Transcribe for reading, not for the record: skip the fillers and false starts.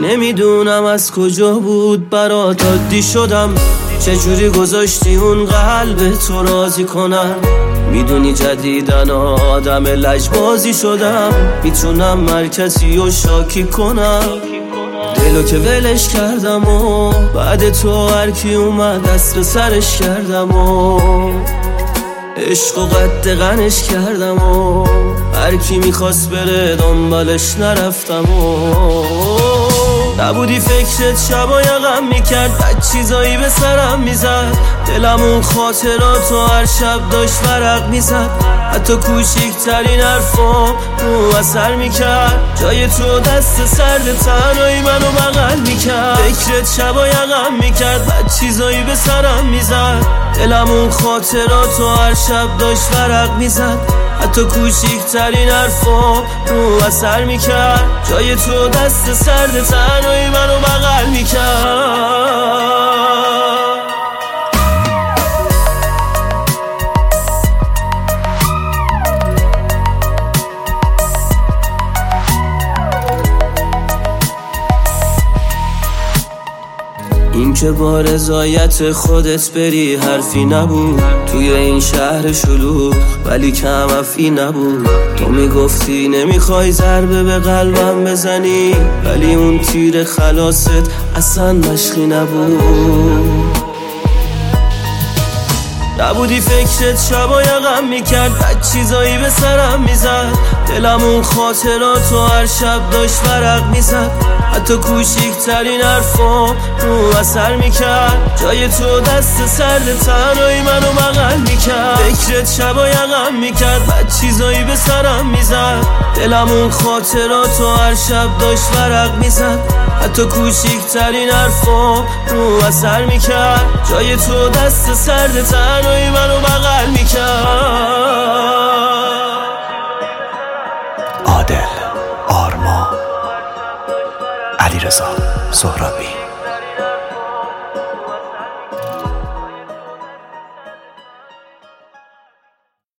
نمیدونم از کجا بود برات عادی شدم، چجوری گذاشتی اون قلب تو راضی کنم. میدونی جدیدن آدم لجبازی شدم، میتونم هر کسی رو شاکی کنم. دلو که ولش کردم و بعد تو هر کی اومد دست به سرش کردم و عشق و قد غنش کردم و هر کی میخواست بره دنبالش نرفتم و نبودی فکرت شبا یقم میکرد، بد چیزایی به سرم میزد. دلم اون خاطراتو هر شب داشت ورق میزد، حتی کوچیکترین حرفام رو اثر میکرد. جای تو دست سرد تنهایی منو بغل میکرد. فکرت شبا یقم میکرد، بد چیزایی به سرم میزد. دلم اون خاطراتو هر شب داشت ورق میزد، حتی کوچیکترین حرفام رو اثر میکرد. جای تو دست سرد تنهایی منو بغل میکرد. این که با رضایت خودت بری حرفی نبود، توی این شهر شلوغ ولی کم افی نبود. تو میگفتی نمیخوای ضربه به قلبم بزنی، ولی اون تیر خلاصت اصلا مشقی نبود. نبودی فکرت شبا یقم میکرد، بد چیزایی به سرم میزد. دلم اون خاطراتو هر شب داشت ورق میزد، حتی کوچیکترین حرفام رو اثر میکرد. جای تو دست سرد تنهایی منو بغل میکرد. فکرت شبا یقم میکرد، بد چیزایی به سرم میزد. دلم اون خاطراتو هر شب داشت ورق میزد، حتی کوچیکترین حرفام رو اثر میکرد. جای تو دست سرد تنهایی منو بغل میکرد. عادل، آرما، علیرضا سهرابی.